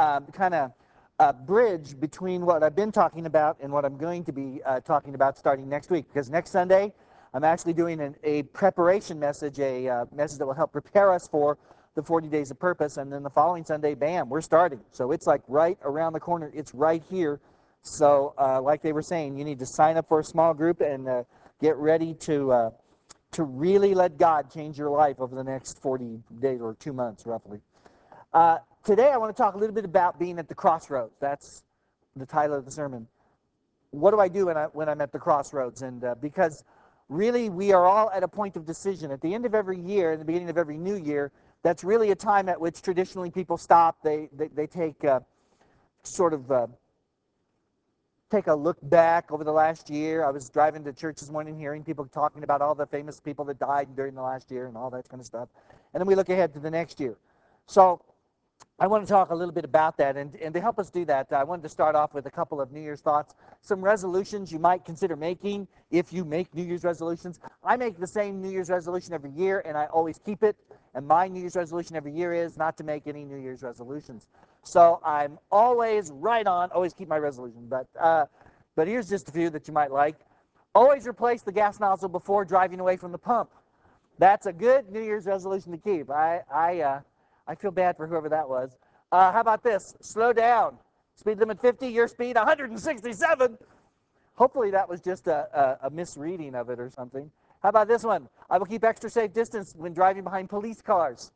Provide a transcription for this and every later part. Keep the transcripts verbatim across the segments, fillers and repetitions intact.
um, kind of uh, bridge between what I've been talking about and what I'm going to be uh, talking about starting next week. Because next Sunday, I'm actually doing an, a preparation message, a uh, message that will help prepare us for the forty days of purpose. And then the following Sunday, bam, we're starting. So it's like right around the corner. It's right here. So uh, like they were saying, you need to sign up for a small group and uh, get ready to uh, to really let God change your life over the next forty days or two months, roughly. Uh, today, I want to talk a little bit about being at the crossroads. That's the title of the sermon. What do I do when, I, when I'm at the crossroads? And uh, because really, we are all at a point of decision. At the end of every year, in the beginning of every new year, that's really a time at which traditionally people stop. They, they, they take uh, sort of... Uh, take a look back over the last year. I was driving to church this morning hearing people talking about all the famous people that died during the last year and all that kind of stuff. And then we look ahead to the next year. So I want to talk a little bit about that. And, and to help us do that, I wanted to start off with a couple of New Year's thoughts, some resolutions you might consider making if you make New Year's resolutions. I make the same New Year's resolution every year, and I always keep it. And my New Year's resolution every year is not to make any New Year's resolutions. So I'm always right on, always keep my resolution. But, uh, but here's just a few that you might like. Always replace the gas nozzle before driving away from the pump. That's a good New Year's resolution to keep. I, I, uh, I feel bad for whoever that was. Uh, how about this? Slow down. Speed limit fifty, your speed one hundred sixty-seven. Hopefully that was just a, a, a misreading of it or something. How about this one? I will keep extra safe distance when driving behind police cars.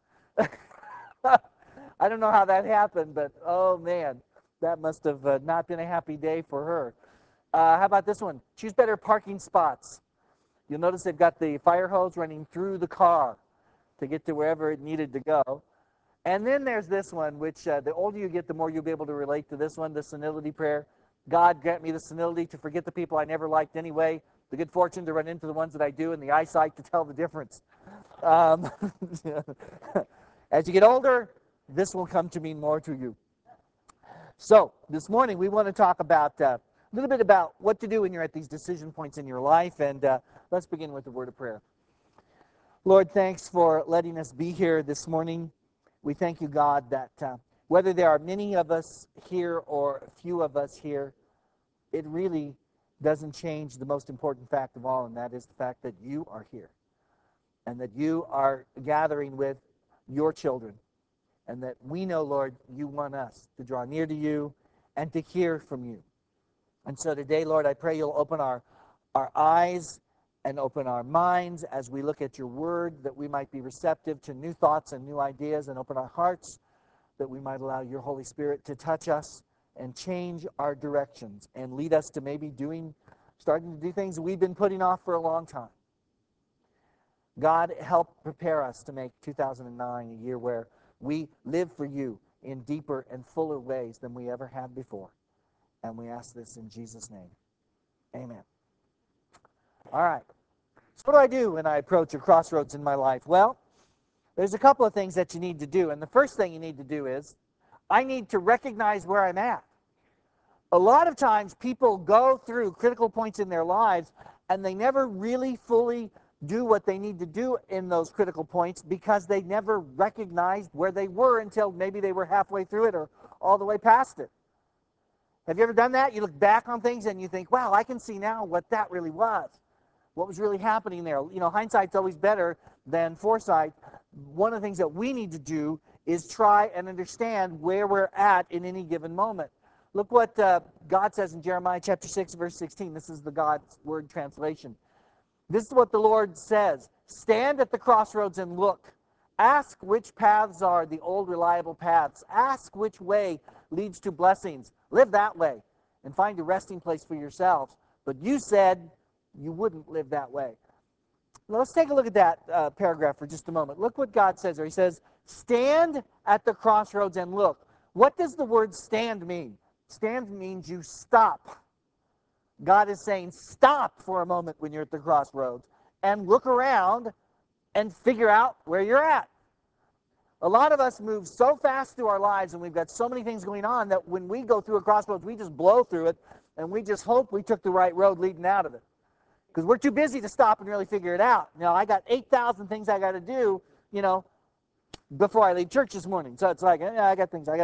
I don't know how that happened, but oh man, that must have uh, not been a happy day for her. Uh, how about this one? Choose better parking spots. You'll notice they've got the fire hose running through the car to get to wherever it needed to go. And then there's this one, which uh, the older you get, the more you'll be able to relate to this one, the senility prayer. God, grant me the senility to forget the people I never liked anyway, the good fortune to run into the ones that I do, and the eyesight to tell the difference. Um, as you get older, this will come to mean more to you. So this morning we want to talk about uh, a little bit about what to do when you're at these decision points in your life, and uh, let's begin with the word of prayer. Lord, thanks for letting us be here this morning. We thank you, God, that uh, whether there are many of us here or few of us here, it really doesn't change the most important fact of all, and that is the fact that you are here and that you are gathering with your children, and that we know, Lord, you want us to draw near to you and to hear from you. And so today, Lord, I pray you'll open our, our eyes and open our minds as we look at your word, that we might be receptive to new thoughts and new ideas, and open our hearts that we might allow your Holy Spirit to touch us and change our directions and lead us to maybe doing, starting to do things we've been putting off for a long time. God, help prepare us to make two thousand nine a year where we live for you in deeper and fuller ways than we ever have before. And we ask this in Jesus' name. Amen. All right. So what do I do when I approach a crossroads in my life? Well, there's a couple of things that you need to do. And the first thing you need to do is, I need to recognize where I'm at. A lot of times people go through critical points in their lives and they never really fully do what they need to do in those critical points because they never recognized where they were until maybe they were halfway through it or all the way past it. Have you ever done that? You look back on things and you think, wow, I can see now what that really was. What was really happening there. You know, hindsight's always better than foresight. One of the things that we need to do is try and understand where we're at in any given moment. Look what uh, God says in Jeremiah chapter six, verse sixteen. This is the God's Word translation. This is what the Lord says. Stand at the crossroads and look. Ask which paths are the old reliable paths. Ask which way leads to blessings. Live that way and find a resting place for yourselves. But you said you wouldn't live that way. Now let's take a look at that uh, paragraph for just a moment. Look what God says there. He says, stand at the crossroads and look. What does the word stand mean? Stand means you stop. God is saying stop for a moment when you're at the crossroads and look around and figure out where you're at. A lot of us move so fast through our lives and we've got so many things going on that when we go through a crossroads, we just blow through it and we just hope we took the right road leading out of it. Because we're too busy to stop and really figure it out. You know, I got eight thousand things I got to do, you know, before I leave church this morning. So it's like, yeah, I got things I got to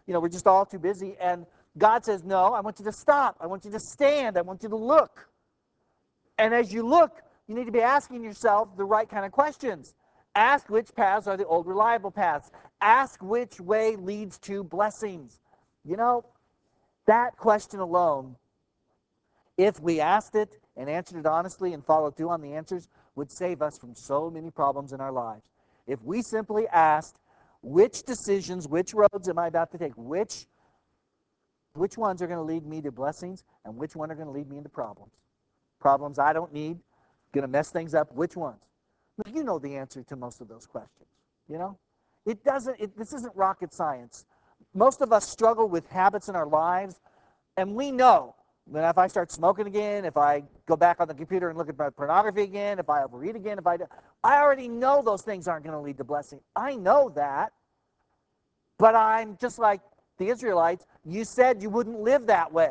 you know, we're just all too busy. And God says, no, I want you to stop. I want you to stand. I want you to look. And as you look, you need to be asking yourself the right kind of questions. Ask which paths are the old reliable paths. Ask which way leads to blessings. You know, that question alone, if we asked it and answered it honestly and followed through on the answers, would save us from so many problems in our lives. If we simply asked, which decisions, which roads am I about to take? Which, which ones are going to lead me to blessings and which one are going to lead me into problems? Problems I don't need, going to mess things up, which ones? You know the answer to most of those questions, you know? It doesn't, it, this isn't rocket science. Most of us struggle with habits in our lives, and we know that if I start smoking again, if I go back on the computer and look at my pornography again, if I overeat again, if I do, I already know those things aren't going to lead to blessing. I know that, but I'm just like the Israelites. You said you wouldn't live that way.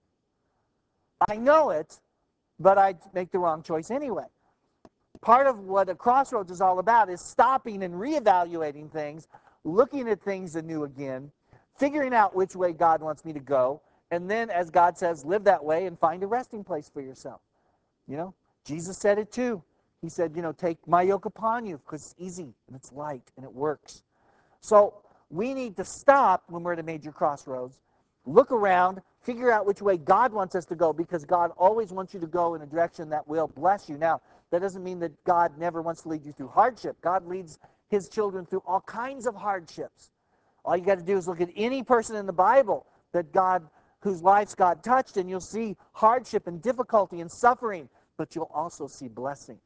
I know it, but I'd make the wrong choice anyway. Part of what a crossroads is all about is stopping and reevaluating things, looking at things anew again, figuring out which way God wants me to go, and then, as God says, live that way and find a resting place for yourself. You know, Jesus said it too. He said, you know, take my yoke upon you because it's easy and it's light and it works. So we need to stop when we're at a major crossroads, look around, figure out which way God wants us to go, because God always wants you to go in a direction that will bless you. Now, that doesn't mean that God never wants to lead you through hardship. God leads his children through all kinds of hardships. All you got to do is look at any person in the Bible that God, whose lives God touched, and you'll see hardship and difficulty and suffering, but you'll also see blessing.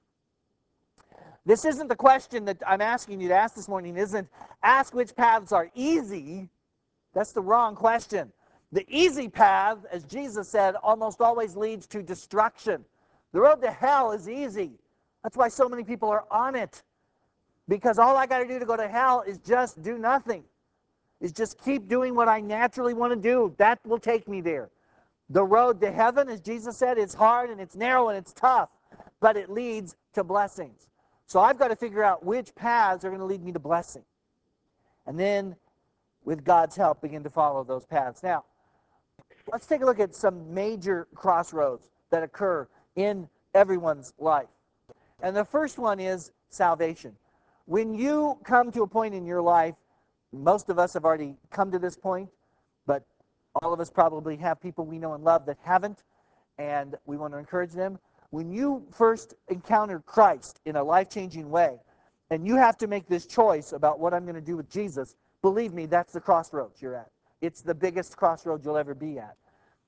This isn't the question that I'm asking you to ask this morning, isn't ask which paths are easy. That's the wrong question. The easy path, as Jesus said, almost always leads to destruction. The road to hell is easy. That's why so many people are on it. Because all I got to do to go to hell is just do nothing. Is just keep doing what I naturally want to do. That will take me there. The road to heaven, as Jesus said, is hard and it's narrow and it's tough, but it leads to blessings. So I've got to figure out which paths are going to lead me to blessing. And then, with God's help, begin to follow those paths. Now, let's take a look at some major crossroads that occur in everyone's life. And the first one is salvation. When you come to a point in your life, most of us have already come to this point, but all of us probably have people we know and love that haven't, and we want to encourage them. When you first encounter Christ in a life-changing way, and you have to make this choice about what I'm going to do with Jesus, believe me, that's the crossroads you're at. It's the biggest crossroads you'll ever be at.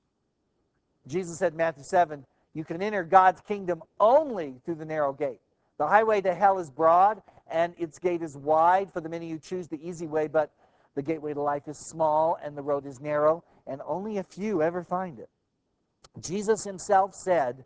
Jesus said in Matthew seven, you can enter God's kingdom only through the narrow gate. The highway to hell is broad, and its gate is wide for the many who choose the easy way, but the gateway to life is small, and the road is narrow, and only a few ever find it. Jesus himself said,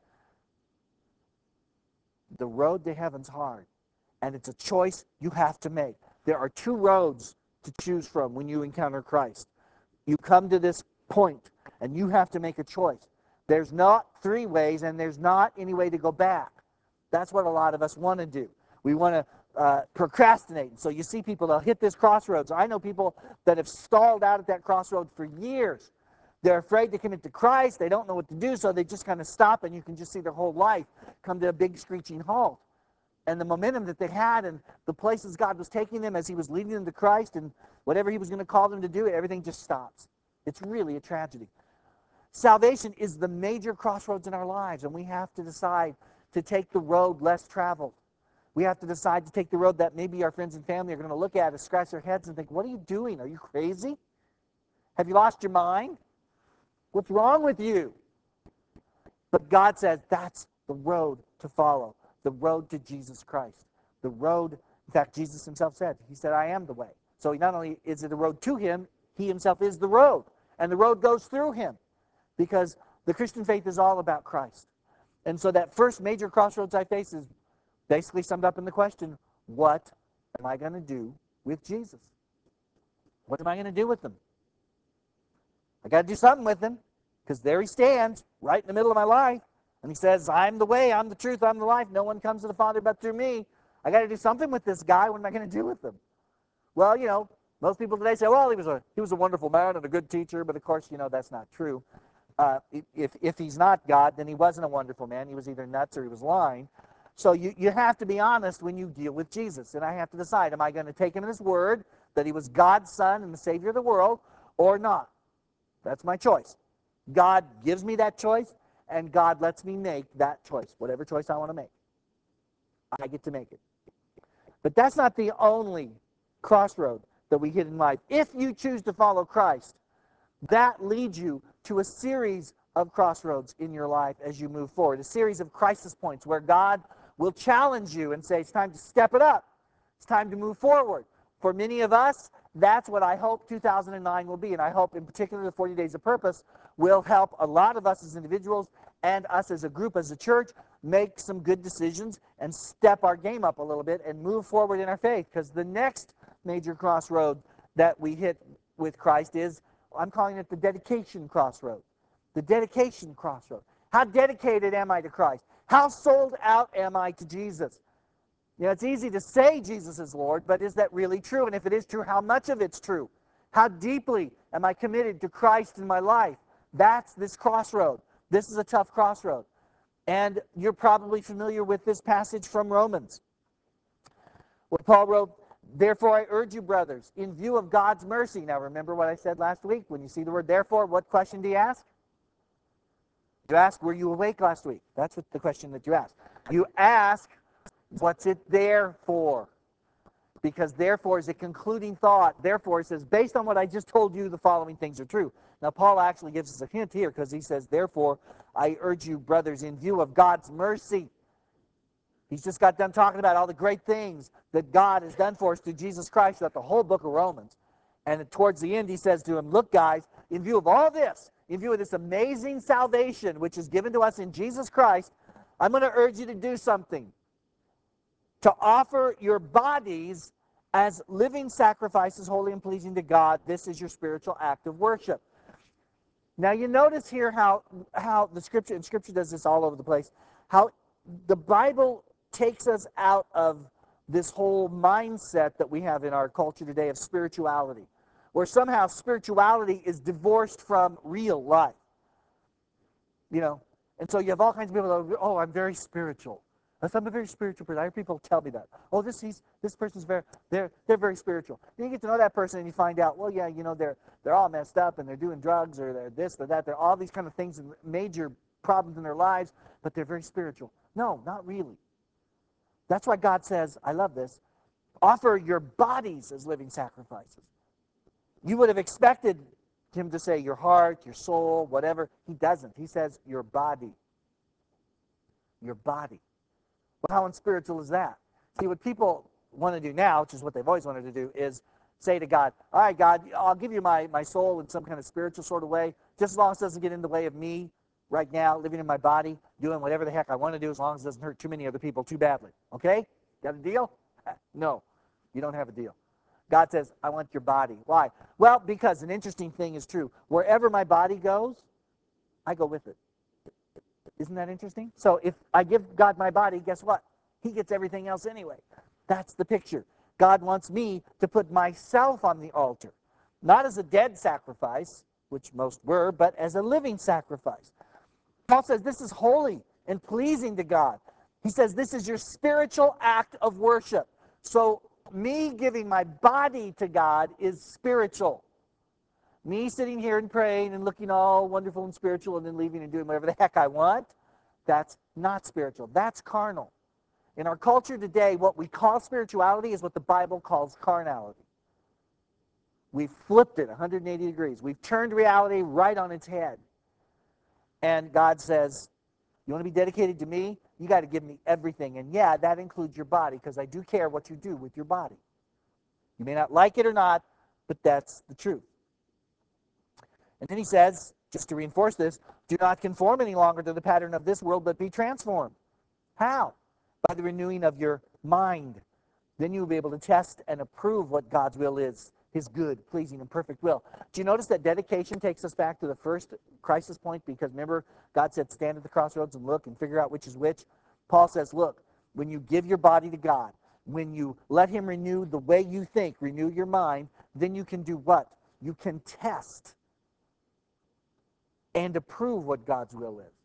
the road to heaven's hard, and it's a choice you have to make. There are two roads to choose from when you encounter Christ. You come to this point, and you have to make a choice. There's not three ways, and there's not any way to go back. That's what a lot of us want to do. We want to uh, procrastinate. So you see people, they'll hit this crossroads. I know people that have stalled out at that crossroads for years. They're afraid to commit to Christ. They don't know what to do, so they just kind of stop, and you can just see their whole life come to a big screeching halt. And the momentum that they had and the places God was taking them as he was leading them to Christ and whatever he was going to call them to do, everything just stops. It's really a tragedy. Salvation is the major crossroads in our lives, and we have to decide to take the road less traveled. We have to decide to take the road that maybe our friends and family are going to look at and scratch their heads and think, what are you doing? Are you crazy? Have you lost your mind? What's wrong with you? But God says that's the road to follow, the road to Jesus Christ. The road, in fact, Jesus himself said, he said, I am the way. So not only is it a road to him, he himself is the road. And the road goes through him because the Christian faith is all about Christ. And so that first major crossroads I face is basically summed up in the question, what am I going to do with Jesus? What am I going to do with him? I got to do something with him because there he stands right in the middle of my life. And he says, I'm the way, I'm the truth, I'm the life. No one comes to the Father but through me. I got to do something with this guy. What am I going to do with him? Well, you know, Most people today say, well, he was a he was a wonderful man and a good teacher, but of course, you know, that's not true. Uh, if, if he's not God, then he wasn't a wonderful man. He was either nuts or he was lying. So you, you have to be honest when you deal with Jesus. And I have to decide, am I going to take him at his word that he was God's son and the Savior of the world or not? That's my choice. God gives me that choice, and God lets me make that choice, whatever choice I want to make. I get to make it. But that's not the only crossroad that we hit in life. If you choose to follow Christ, that leads you to a series of crossroads in your life as you move forward, a series of crisis points where God will challenge you and say, it's time to step it up. It's time to move forward. For many of us, that's what I hope two thousand nine will be, and I hope in particular the forty Days of Purpose will help a lot of us as individuals and us as a group, as a church, make some good decisions and step our game up a little bit and move forward in our faith, because the next major crossroad that we hit with Christ is, I'm calling it the dedication crossroad. The dedication crossroad. How dedicated am I to Christ? How sold out am I to Jesus? You know, it's easy to say Jesus is Lord, but is that really true? And if it is true, how much of it's true? How deeply am I committed to Christ in my life? That's this crossroad. This is a tough crossroad. And you're probably familiar with this passage from Romans, where Paul wrote, therefore I urge you, brothers, in view of God's mercy. Now remember what I said last week. When you see the word therefore, what question do you ask? You ask, were you awake last week? That's what the question that you ask. You ask, what's it there for? Because therefore is a concluding thought. Therefore, it says, based on what I just told you, the following things are true. Now, Paul actually gives us a hint here because he says, therefore, I urge you, brothers, in view of God's mercy. He's just got done talking about all the great things that God has done for us through Jesus Christ throughout the whole book of Romans. And towards the end, he says to him, look, guys, in view of all this, in view of this amazing salvation which is given to us in Jesus Christ, I'm going to urge you to do something. To offer your bodies as living sacrifices, holy and pleasing to God. This is your spiritual act of worship. Now you notice here how, how the Scripture, and Scripture does this all over the place, how the Bible takes us out of this whole mindset that we have in our culture today of spirituality, where somehow spirituality is divorced from real life. You know, and so you have all kinds of people that, oh, I'm very spiritual. I'm a very spiritual person. I hear people tell me that. Oh, this he's, this person's very, they're they're very spiritual. Then you get to know that person and you find out, well, yeah, you know, they're they're all messed up and they're doing drugs or they're this or that. They're all these kind of things and major problems in their lives, but they're very spiritual. No, not really. That's why God says, I love this, offer your bodies as living sacrifices. You would have expected him to say your heart, your soul, whatever. He doesn't. He says your body. Your body. Well, how unspiritual is that? See, what people want to do now, which is what they've always wanted to do, is say to God, all right, God, I'll give you my, my soul in some kind of spiritual sort of way, just as long as it doesn't get in the way of me right now, living in my body, doing whatever the heck I want to do, as long as it doesn't hurt too many other people too badly. Okay? Got a deal? No, you don't have a deal. God says, I want your body. Why? Well, because an interesting thing is true. Wherever my body goes, I go with it. Isn't that interesting? So if I give God my body, guess what? He gets everything else anyway. That's the picture. God wants me to put myself on the altar, not as a dead sacrifice, which most were, but as a living sacrifice. Paul says this is holy and pleasing to God. He says this is your spiritual act of worship. So me giving my body to God is spiritual. Me sitting here and praying and looking all wonderful and spiritual and then leaving and doing whatever the heck I want, that's not spiritual. That's carnal. In our culture today, what we call spirituality is what the Bible calls carnality. We've flipped it one hundred eighty degrees. We've turned reality right on its head. And God says, you want to be dedicated to me? You got to give me everything. And yeah, that includes your body, because I do care what you do with your body. You may not like it or not, but that's the truth. And then he says, just to reinforce this, do not conform any longer to the pattern of this world, but be transformed. How? By the renewing of your mind. Then you will be able to test and approve what God's will is, his good, pleasing, and perfect will. Do you notice that dedication takes us back to the first crisis point? Because remember, God said, stand at the crossroads and look and figure out which is which. Paul says, look, when you give your body to God, when you let him renew the way you think, renew your mind, then you can do what? You can test and approve what God's will is.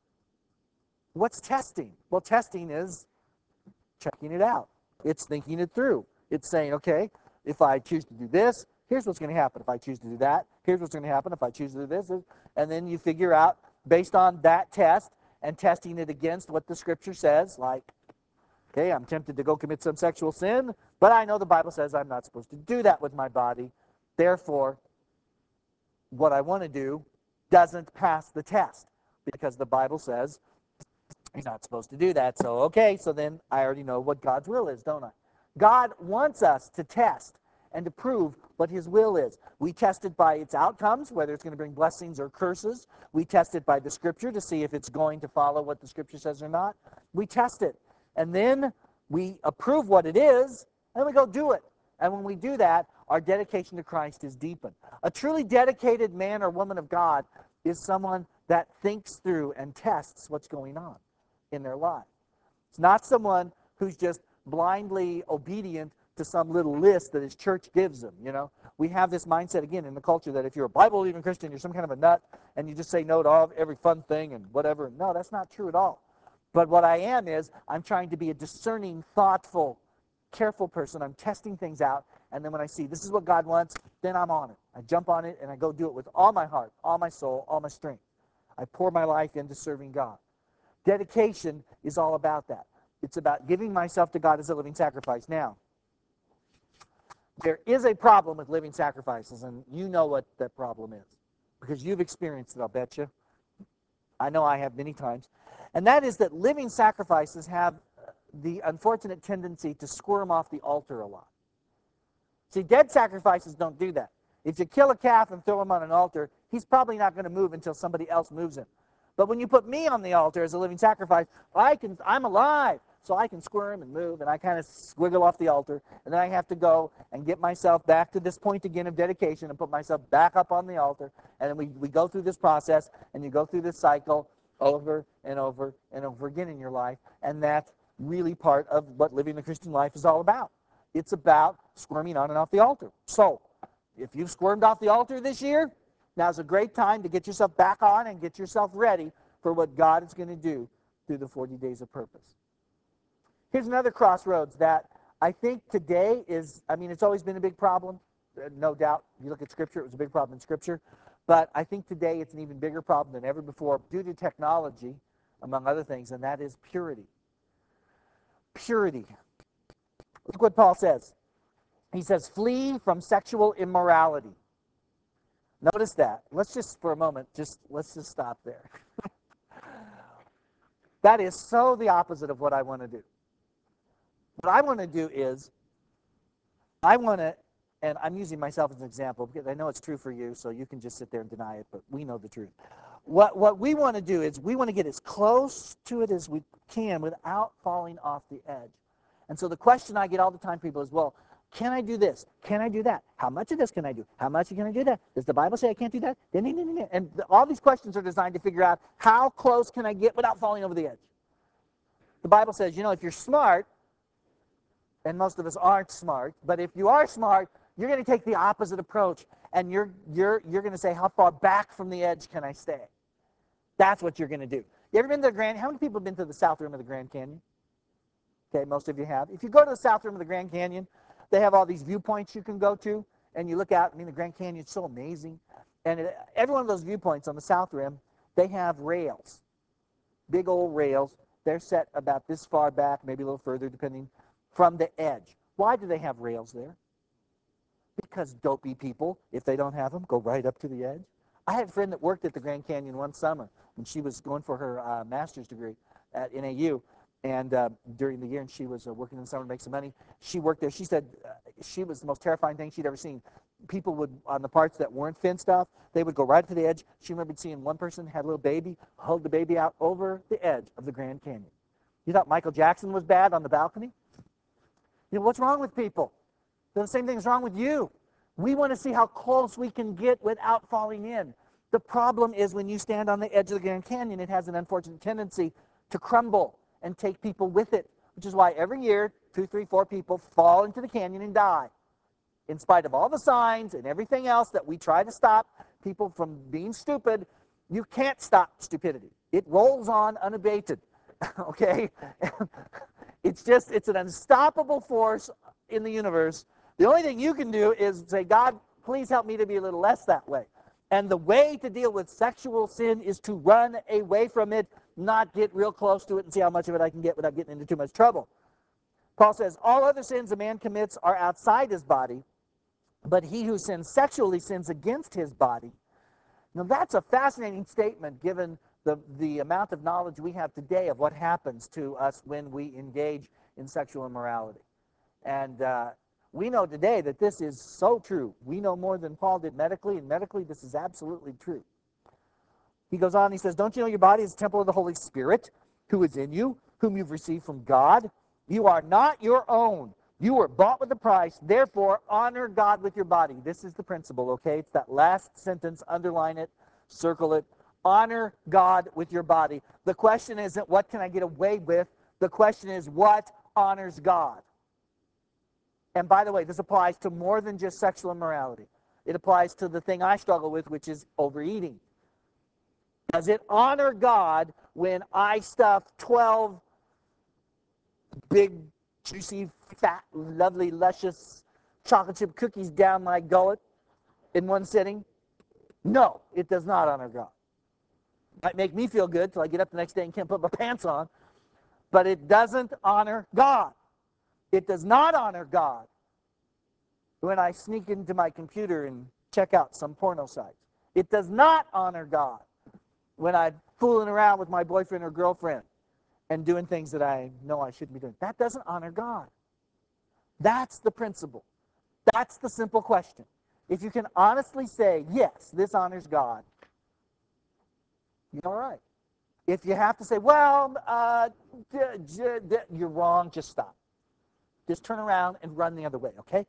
What's testing? Well, testing is checking it out. It's thinking it through. It's saying, okay, if I choose to do this, here's what's going to happen. If I choose to do that, here's what's going to happen. If I choose to do this, and then you figure out, based on that test and testing it against what the Scripture says, like, okay, I'm tempted to go commit some sexual sin, but I know the Bible says I'm not supposed to do that with my body. Therefore, what I want to do doesn't pass the test because the Bible says you're not supposed to do that. So, okay, so then I already know what God's will is, don't I? God wants us to test and to prove what his will is. We test it by its outcomes, whether it's going to bring blessings or curses. We test it by the Scripture to see if it's going to follow what the Scripture says or not. We test it. And then we approve what it is, and we go do it. And when we do that, our dedication to Christ is deepened. A truly dedicated man or woman of God is someone that thinks through and tests what's going on in their life. It's not someone who's just blindly obedient to some little list that his church gives them, you know. We have this mindset, again, in the culture that if you're a Bible-believing Christian, you're some kind of a nut, and you just say no to all, every fun thing and whatever. No, that's not true at all. But what I am is I'm trying to be a discerning, thoughtful, careful person. I'm testing things out, and then when I see this is what God wants, then I'm on it. I jump on it, and I go do it with all my heart, all my soul, all my strength. I pour my life into serving God. Dedication is all about that. It's about giving myself to God as a living sacrifice. Now, there is a problem with living sacrifices, and you know what that problem is because you've experienced it, I'll bet you. I know I have many times. And that is that living sacrifices have the unfortunate tendency to squirm off the altar a lot. See, dead sacrifices don't do that. If you kill a calf and throw him on an altar, he's probably not going to move until somebody else moves him. But when you put me on the altar as a living sacrifice, I can, I'm alive, so I can squirm and move, and I kind of squiggle off the altar, and then I have to go and get myself back to this point again of dedication and put myself back up on the altar, and then we, we go through this process, and you go through this cycle over and over and over again in your life, and that's really part of what living the Christian life is all about. It's about squirming on and off the altar. So, if you've squirmed off the altar this year, now's a great time to get yourself back on and get yourself ready for what God is going to do through the forty days of purpose. Here's another crossroads that I think today is, I mean, it's always been a big problem, no doubt. If you look at Scripture, it was a big problem in Scripture. But I think today it's an even bigger problem than ever before due to technology, among other things, and that is purity. Purity. Look what Paul says. He says, flee from sexual immorality. Notice that. Let's just, for a moment, just let's just stop there. That is so the opposite of what I want to do. What I want to do is, I want to, and I'm using myself as an example because I know it's true for you, so you can just sit there and deny it, but we know the truth. What, what we want to do is we want to get as close to it as we can without falling off the edge. And so the question I get all the time, people, is, well, can I do this? Can I do that? How much of this can I do? How much can I do that? Does the Bible say I can't do that? And all these questions are designed to figure out how close can I get without falling over the edge. The Bible says, you know, if you're smart, and most of us aren't smart, but if you are smart, you're going to take the opposite approach, and you're, you're, you're going to say, how far back from the edge can I stay? That's what you're going to do. You ever been to the Grand, how many people have been to the South Rim of the Grand Canyon? Okay, most of you have. If you go to the South Rim of the Grand Canyon, they have all these viewpoints you can go to, and you look out. I mean, the Grand Canyon is so amazing. And it, every one of those viewpoints on the South Rim, they have rails, big old rails. They're set about this far back, maybe a little further, depending, from the edge. Why do they have rails there? Because dopey people, if they don't have them, go right up to the edge. I had a friend that worked at the Grand Canyon one summer when she was going for her uh, master's degree at N A U. And uh, during the year, and she was uh, working in the summer to make some money. She worked there. She said uh, she was the most terrifying thing she'd ever seen. People would, on the parts that weren't fenced off, they would go right to the edge. She remembered seeing one person had a little baby, hold the baby out over the edge of the Grand Canyon. You thought Michael Jackson was bad on the balcony? You know, what's wrong with people? The same thing's wrong with you. We want to see how close we can get without falling in. The problem is when you stand on the edge of the Grand Canyon, it has an unfortunate tendency to crumble and take people with it, which is why every year two, three, four people fall into the canyon and die. In spite of all the signs and everything else that we try to stop people from being stupid, you can't stop stupidity. It rolls on unabated, okay? It's just, it's an unstoppable force in the universe. The only thing you can do is say, God, please help me to be a little less that way. And the way to deal with sexual sin is to run away from it, not get real close to it and see how much of it I can get without getting into too much trouble. Paul says, all other sins a man commits are outside his body, but he who sins sexually sins against his body. Now that's a fascinating statement given the, the amount of knowledge we have today of what happens to us when we engage in sexual immorality. And uh, we know today that this is so true. We know more than Paul did medically, and medically this is absolutely true. He goes on, he says, don't you know your body is a temple of the Holy Spirit who is in you, whom you've received from God? You are not your own. You were bought with a price. Therefore, honor God with your body. This is the principle, okay? It's that last sentence. Underline it. Circle it. Honor God with your body. The question isn't what can I get away with? The question is what honors God? And by the way, this applies to more than just sexual immorality. It applies to the thing I struggle with, which is overeating. Does it honor God when I stuff twelve big, juicy, fat, lovely, luscious chocolate chip cookies down my gullet in one sitting? No, it does not honor God. It might make me feel good till I get up the next day and can't put my pants on, but it doesn't honor God. It does not honor God when I sneak into my computer and check out some porno sites. It does not honor God when I'm fooling around with my boyfriend or girlfriend and doing things that I know I shouldn't be doing. That doesn't honor God. That's the principle. That's the simple question. If you can honestly say, yes, this honors God, you're all right. If you have to say, well, uh, d- d- d- you're wrong, just stop. Just turn around and run the other way, okay?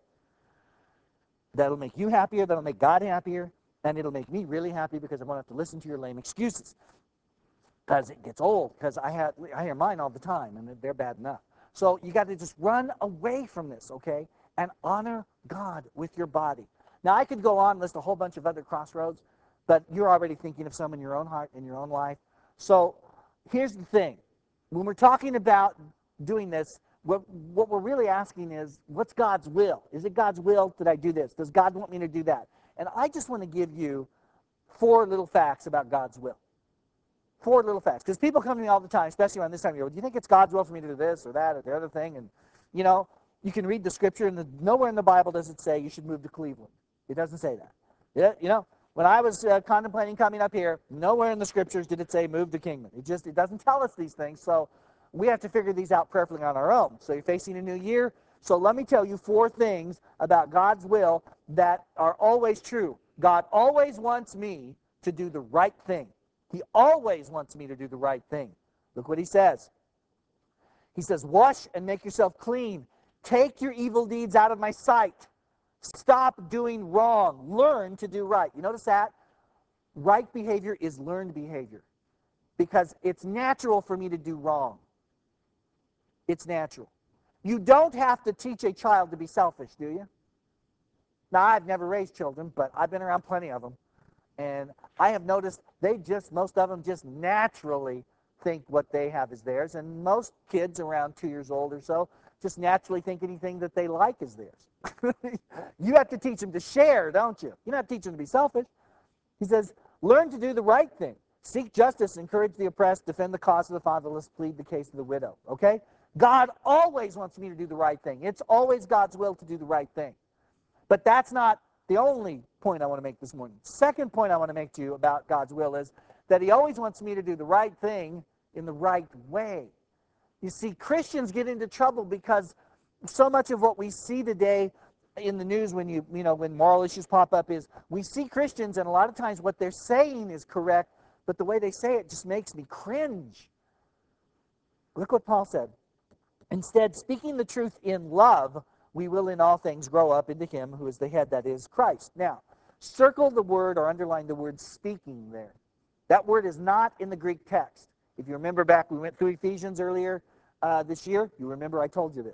That'll make you happier, that'll make God happier, and it'll make me really happy because I won't have to listen to your lame excuses. Because it gets old, because I, have, I hear mine all the time, and they're bad enough. So you got to just run away from this, okay, and honor God with your body. Now, I could go on and list a whole bunch of other crossroads, but you're already thinking of some in your own heart, in your own life. So here's the thing. When we're talking about doing this, what, what we're really asking is, what's God's will? Is it God's will that I do this? Does God want me to do that? And I just want to give you four little facts about God's will. Four little facts. Because people come to me all the time, especially around this time of year, do you think it's God's will for me to do this or that or the other thing? And, you know, you can read the scripture, and the, nowhere in the Bible does it say you should move to Cleveland. It doesn't say that. Yeah, you know, when I was uh, contemplating coming up here, nowhere in the scriptures did it say move to Kingman. It just, it doesn't tell us these things, so we have to figure these out prayerfully on our own. So you're facing a new year. So let me tell you four things about God's will that are always true. God always wants me to do the right thing. He always wants me to do the right thing. Look what he says. He says, wash and make yourself clean. Take your evil deeds out of my sight. Stop doing wrong. Learn to do right. You notice that? Right behavior is learned behavior because it's natural for me to do wrong. It's natural. You don't have to teach a child to be selfish, do you? Now, I've never raised children, but I've been around plenty of them. And I have noticed they just, most of them just naturally think what they have is theirs. And most kids around two years old or so just naturally think anything that they like is theirs. You have to teach them to share, don't you? You don't have to teach them to be selfish. He says, learn to do the right thing. Seek justice, encourage the oppressed, defend the cause of the fatherless, plead the case of the widow. Okay? God always wants me to do the right thing. It's always God's will to do the right thing. But that's not the only point I want to make this morning. Second point I want to make to you about God's will is that he always wants me to do the right thing in the right way. You see, Christians get into trouble because so much of what we see today in the news when you, you know, when moral issues pop up is we see Christians, and a lot of times what they're saying is correct, but the way they say it just makes me cringe. Look what Paul said. Instead, speaking the truth in love, we will in all things grow up into him who is the head, that is Christ. Now, circle the word or underline the word speaking there. That word is not in the Greek text. If you remember back, we went through Ephesians earlier uh, this year. You remember I told you this.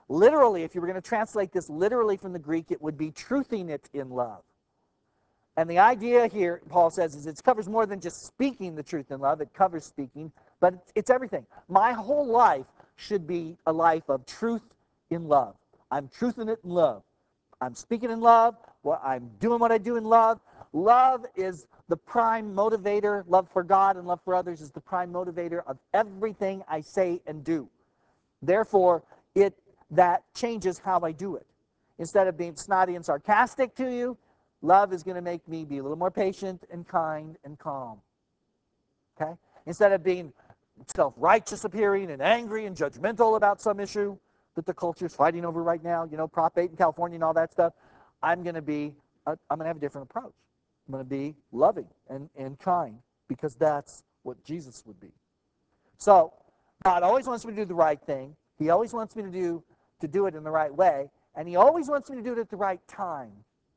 Literally, if you were going to translate this literally from the Greek, it would be truthing it in love. And the idea here, Paul says, is it covers more than just speaking the truth in love. It covers speaking, but it's everything. My whole life should be a life of truth in love. I'm truthing it in love. I'm speaking in love. Well, I'm doing what I do in love. Love is the prime motivator. Love for God and love for others is the prime motivator of everything I say and do. Therefore, it that changes how I do it. Instead of being snotty and sarcastic to you, love is going to make me be a little more patient and kind and calm. Okay? Instead of being self-righteous appearing and angry and judgmental about some issue that the culture is fighting over right now, you know, Prop eight in California and all that stuff, I'm going to be, uh, I'm going to have a different approach. I'm going to be loving and, and kind because that's what Jesus would be. So, God always wants me to do the right thing. He always wants me to do to do it in the right way, and he always wants me to do it at the right time.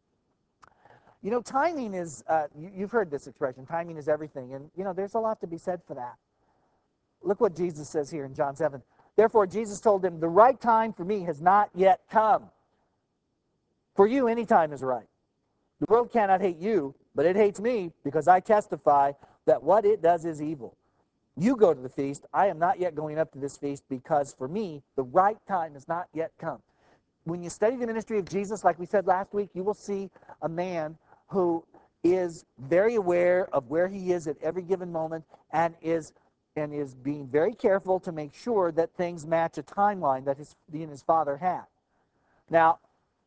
You know, timing is, uh, you, you've heard this expression, timing is everything, and, you know, there's a lot to be said for that. Look what Jesus says here in John seven. Therefore, Jesus told them, the right time for me has not yet come. For you, any time is right. The world cannot hate you, but it hates me because I testify that what it does is evil. You go to the feast. I am not yet going up to this feast because for me, the right time has not yet come. When you study the ministry of Jesus, like we said last week, you will see a man who is very aware of where he is at every given moment and is and is being very careful to make sure that things match a timeline that his, he and his Father had. Now,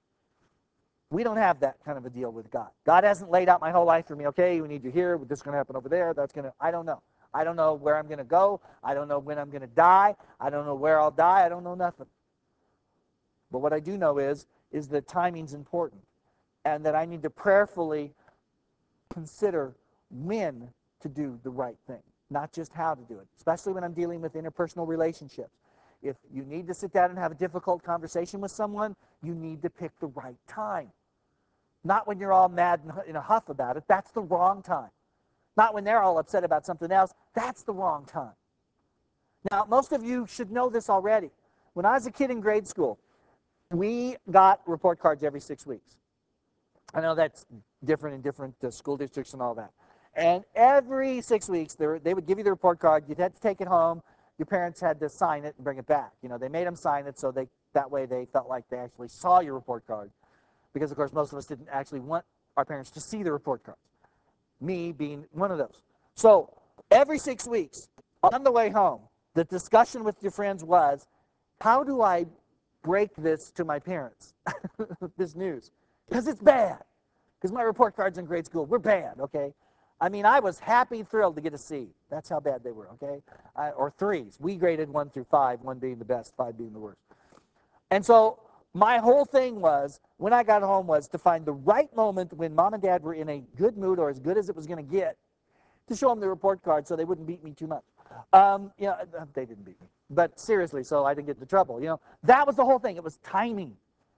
we don't have that kind of a deal with God. God hasn't laid out my whole life for me. Okay, we need you here. This is going to happen over there. That's going to, I don't know. I don't know where I'm going to go. I don't know when I'm going to die. I don't know where I'll die. I don't know nothing. But what I do know is, is that timing's important and that I need to prayerfully consider when to do the right thing, not just how to do it, especially when I'm dealing with interpersonal relationships. If you need to sit down and have a difficult conversation with someone, you need to pick the right time. Not when you're all mad and in a huff about it. That's the wrong time. Not when they're all upset about something else. That's the wrong time. Now, most of you should know this already. When I was a kid in grade school, we got report cards every six weeks. I know that's different in different uh, school districts and all that. And every six weeks, they, were, they would give you the report card. You'd have to take it home. Your parents had to sign it and bring it back. You know, they made them sign it so they that way they felt like they actually saw your report card. Because, of course, most of us didn't actually want our parents to see the report cards. Me being one of those. So every six weeks, on the way home, the discussion with your friends was, how do I break this to my parents, this news? Because it's bad. Because my report cards in grade school were bad, okay? I mean, I was happy, thrilled to get a C. That's how bad they were, okay? I, or threes. We graded one through five, one being the best, five being the worst. And so my whole thing was, when I got home, was to find the right moment when mom and dad were in a good mood or as good as it was going to get to show them the report card so they wouldn't beat me too much. Um, you know, they didn't beat me. But seriously, so I didn't get into trouble. You know, that was the whole thing. It was timing.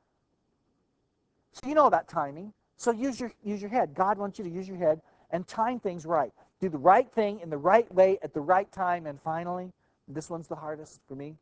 So you know about timing. So use your, use your head. God wants you to use your head and time things right. Do the right thing in the right way at the right time. And finally, this one's the hardest for me.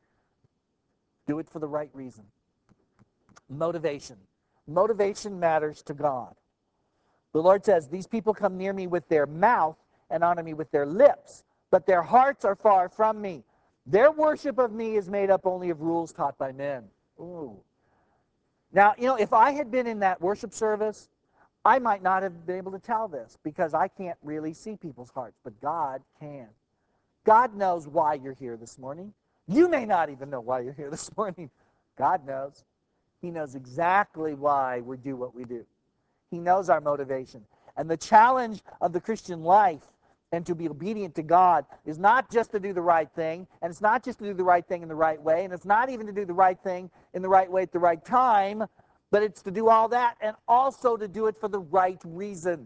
Do it for the right reason. Motivation. Motivation matters to God. The Lord says, these people come near me with their mouth and honor me with their lips, but their hearts are far from me. Their worship of me is made up only of rules taught by men. Ooh. Now, you know, if I had been in that worship service, I might not have been able to tell this because I can't really see people's hearts, but God can. God knows why you're here this morning. You may not even know why you're here this morning. God knows. He knows exactly why we do what we do. He knows our motivation. And the challenge of the Christian life and to be obedient to God is not just to do the right thing, and it's not just to do the right thing in the right way, and it's not even to do the right thing in the right way at the right time, but it's to do all that and also to do it for the right reason.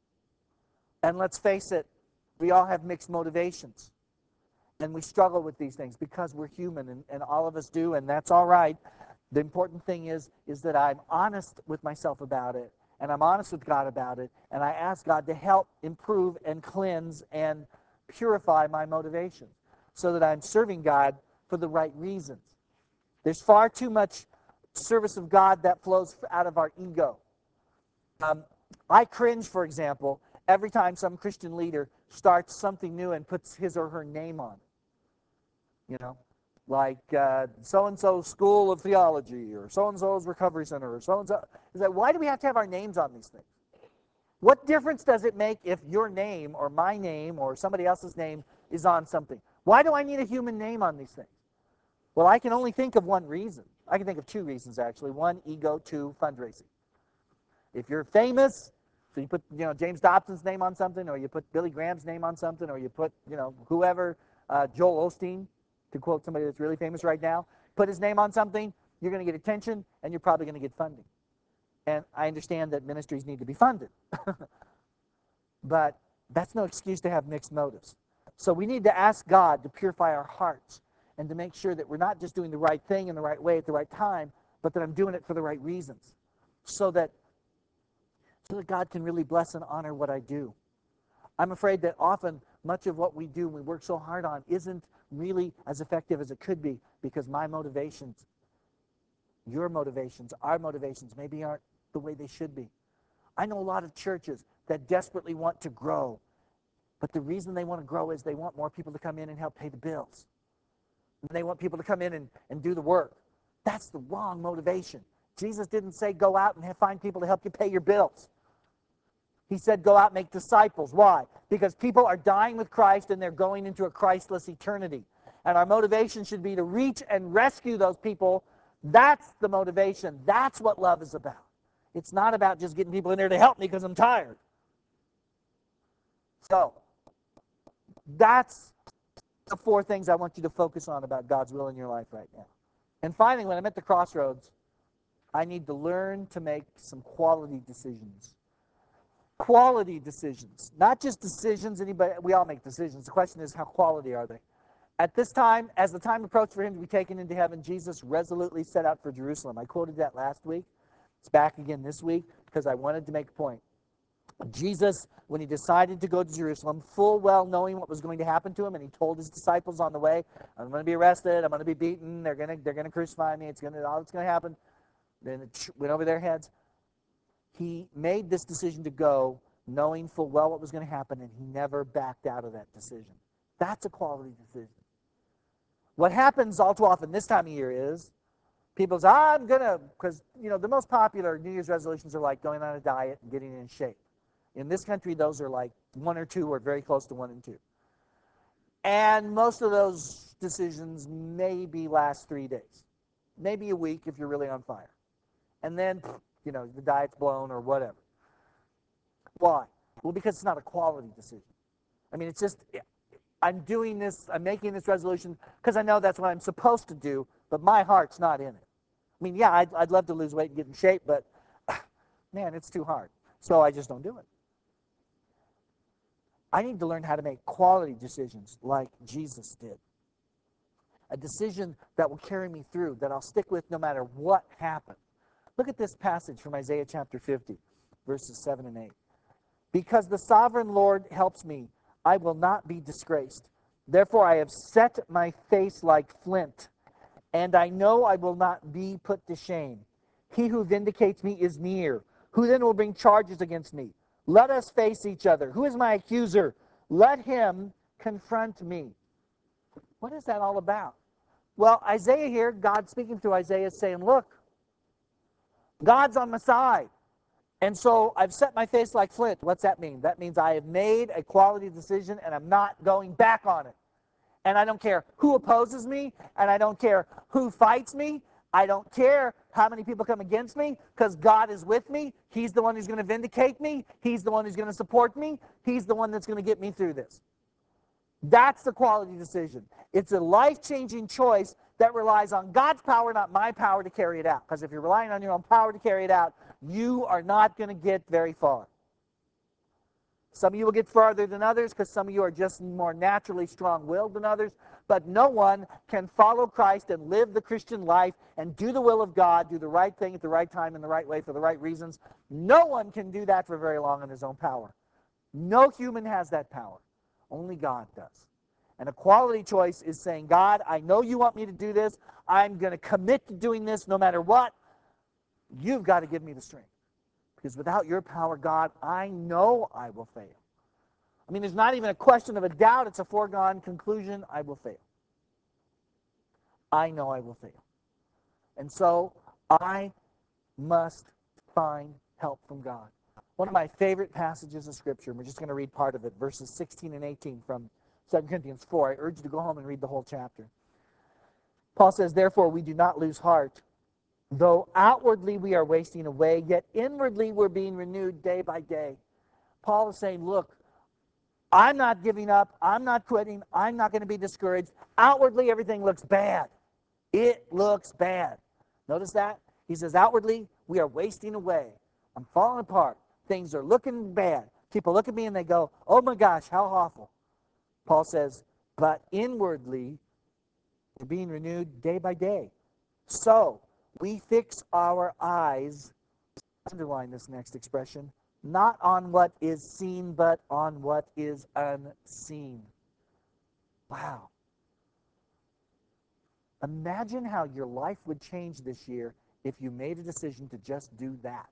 And let's face it, we all have mixed motivations. And we struggle with these things because we're human, and, and all of us do, and that's all right. The important thing is, is that I'm honest with myself about it, and I'm honest with God about it, and I ask God to help improve and cleanse and purify my motivations so that I'm serving God for the right reasons. There's far too much service of God that flows out of our ego. Um, I cringe, for example, every time some Christian leader starts something new and puts his or her name on it. You know, like uh, so-and-so School of Theology or so-and-so's Recovery Center or so-and-so. Is that, why do we have to have our names on these things? What difference does it make if your name or my name or somebody else's name is on something? Why do I need a human name on these things? Well, I can only think of one reason. I can think of two reasons, actually. One, ego. Two, fundraising. If you're famous, so you put, you know, James Dobson's name on something, or you put Billy Graham's name on something, or you put, you know, whoever, uh, Joel Osteen, to quote somebody that's really famous right now, put his name on something, you're going to get attention, and you're probably going to get funding. And I understand that ministries need to be funded. But that's no excuse to have mixed motives. So we need to ask God to purify our hearts and to make sure that we're not just doing the right thing in the right way at the right time, but that I'm doing it for the right reasons, so that so that God can really bless and honor what I do. I'm afraid that often much of what we do and we work so hard on isn't really as effective as it could be, because my motivations, your motivations, our motivations maybe aren't the way they should be. I know a lot of churches that desperately want to grow, but the reason they want to grow is they want more people to come in and help pay the bills. And they want people to come in and, and do the work. That's the wrong motivation. Jesus didn't say go out and have, find people to help you pay your bills. He said go out and make disciples. Why? Because people are dying with Christ and they're going into a Christless eternity. And our motivation should be to reach and rescue those people. That's the motivation. That's what love is about. It's not about just getting people in there to help me because I'm tired. So, that's the four things I want you to focus on about God's will in your life right now. And finally, when I'm at the crossroads, I need to learn to make some quality decisions. Quality decisions. Not just decisions. Anybody, we all make decisions. The question is, how quality are they? At this time, as the time approached for him to be taken into heaven, Jesus resolutely set out for Jerusalem. I quoted that last week. It's back again this week because I wanted to make a point. Jesus, when he decided to go to Jerusalem, full well knowing what was going to happen to him, and he told his disciples on the way, I'm going to be arrested, I'm going to be beaten, they're going to, they're going to crucify me, it's going to, all that's going to happen. Then it went over their heads. He made this decision to go, knowing full well what was going to happen, and he never backed out of that decision. That's a quality decision. What happens all too often this time of year is, people say, ah, I'm going to, because, you know, the most popular New Year's resolutions are like going on a diet and getting in shape. In this country, those are like one or two or very close to one and two. And most of those decisions maybe last three days. Maybe a week if you're really on fire. And then, you know, the diet's blown or whatever. Why? Well, because it's not a quality decision. I mean, it's just, I'm doing this, I'm making this resolution because I know that's what I'm supposed to do, but my heart's not in it. I mean, yeah, I'd, I'd love to lose weight and get in shape, but man, it's too hard. So I just don't do it. I need to learn how to make quality decisions like Jesus did. A decision that will carry me through, that I'll stick with no matter what happens. Look at this passage from Isaiah chapter fifty, verses seven and eight. Because the sovereign Lord helps me, I will not be disgraced. Therefore I have set my face like flint, and I know I will not be put to shame. He who vindicates me is near. Who then will bring charges against me? Let us face each other. Who is my accuser? Let him confront me. What is that all about? Well, Isaiah here, God speaking through Isaiah, is saying, look, God's on my side. And so I've set my face like flint. What's that mean? That means I have made a quality decision and I'm not going back on it. And I don't care who opposes me, and I don't care who fights me. I don't care how many people come against me, because God is with me. He's the one who's going to vindicate me. He's the one who's going to support me. He's the one that's going to get me through this. That's the quality decision. It's a life-changing choice that relies on God's power, not my power, to carry it out. Because if you're relying on your own power to carry it out, you are not going to get very far. Some of you will get farther than others because some of you are just more naturally strong-willed than others. But no one can follow Christ and live the Christian life and do the will of God, do the right thing at the right time in the right way for the right reasons. No one can do that for very long in his own power. No human has that power. Only God does. And a quality choice is saying, God, I know you want me to do this. I'm going to commit to doing this no matter what. You've got to give me the strength. Because without your power, God, I know I will fail. I mean, there's not even a question of a doubt. It's a foregone conclusion. I will fail. I know I will fail. And so I must find help from God. One of my favorite passages of Scripture, and we're just going to read part of it, verses sixteen and eighteen from Second Corinthians four. I urge you to go home and read the whole chapter. Paul says, therefore, we do not lose heart. Though outwardly we are wasting away, yet inwardly we're being renewed day by day. Paul is saying, look, I'm not giving up. I'm not quitting. I'm not going to be discouraged. Outwardly, everything looks bad. It looks bad. Notice that? He says, outwardly, we are wasting away. I'm falling apart. Things are looking bad. People look at me and they go, oh my gosh, how awful. Paul says, but inwardly, we're being renewed day by day. So, we fix our eyes, underline this next expression, not on what is seen, but on what is unseen. Wow. Imagine how your life would change this year if you made a decision to just do that.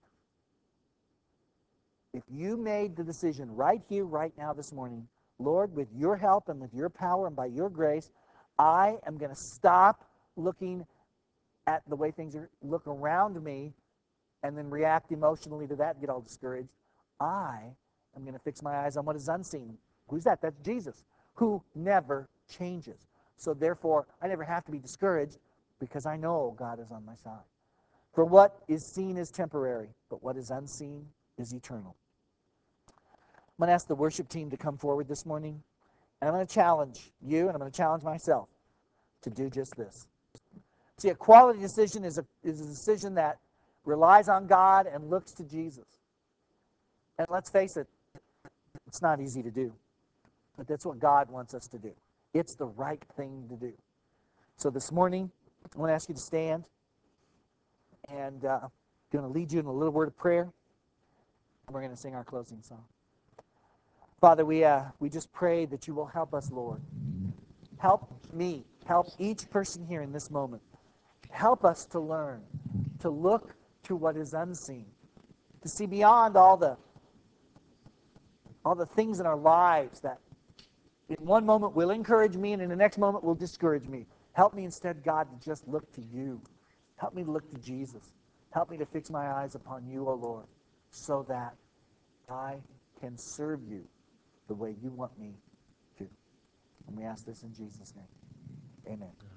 If you made the decision right here, right now, this morning, Lord, with your help and with your power and by your grace, I am going to stop looking at the way things are, look around me, and then react emotionally to that and get all discouraged. I am going to fix my eyes on what is unseen. Who's that? That's Jesus, who never changes. So therefore, I never have to be discouraged because I know God is on my side. For what is seen is temporary, but what is unseen is eternal. I'm going to ask the worship team to come forward this morning, and I'm going to challenge you, and I'm going to challenge myself to do just this. See, a quality decision is a, is a decision that relies on God and looks to Jesus. And let's face it, it's not easy to do, but that's what God wants us to do. It's the right thing to do. So this morning, I want to ask you to stand, and uh, I'm going to lead you in a little word of prayer, and we're going to sing our closing song. Father, we, uh, we just pray that you will help us, Lord. Help me. Help each person here in this moment. Help us to learn, to look to what is unseen, to see beyond all the, all the things in our lives that in one moment will encourage me and in the next moment will discourage me. Help me instead, God, to just look to you. Help me to look to Jesus. Help me to fix my eyes upon you, O Lord, so that I can serve you the way you want me to. And we ask this in Jesus' name. Amen.